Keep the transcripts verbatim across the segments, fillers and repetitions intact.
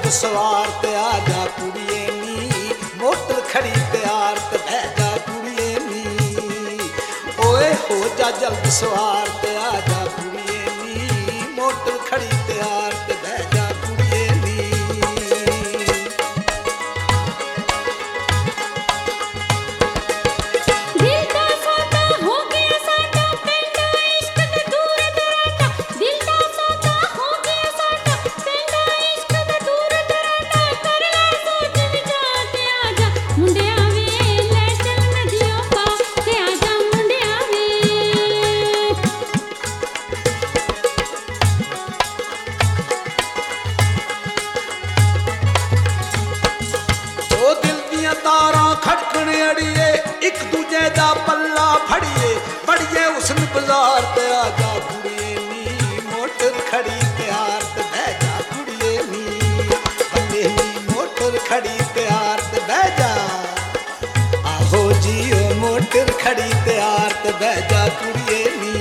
सवार ते आ जा कुड़िए नी, मोटर खड़ी तैयार ते बह जा कुड़िए नी। ओए हो जा जल्द सवार ते आ जा कुड़िए नी, मोटर खड़ी तैयार ते बह जा कुड़िए नी। तारा खड़कने अड़िए एक दूजे दा पल्ला फड़िए, बड़िए उसन बाजार ते आ जा कुड़िए नी, मोटर खड़ी तैयार ते बह जा कुड़िए नी। बल्ले नी मोटर खड़ी तैयार ते बह जा, आहो जियो मोटर खड़ी तैयार ते बह जा कुड़िए नी।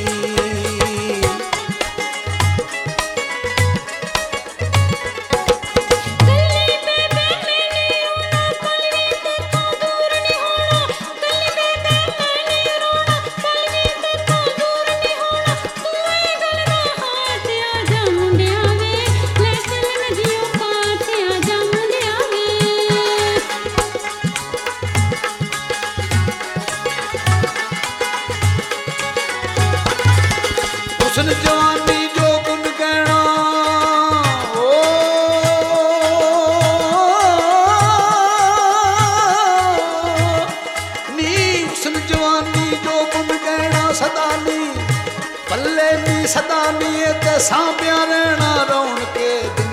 हुस्न जवानी जो गुन गहना, ओ नी हुस्न जवानी जो गुन गहना सदा नी, पल्ले नी सदा नी ते सांभिया रहना रौन के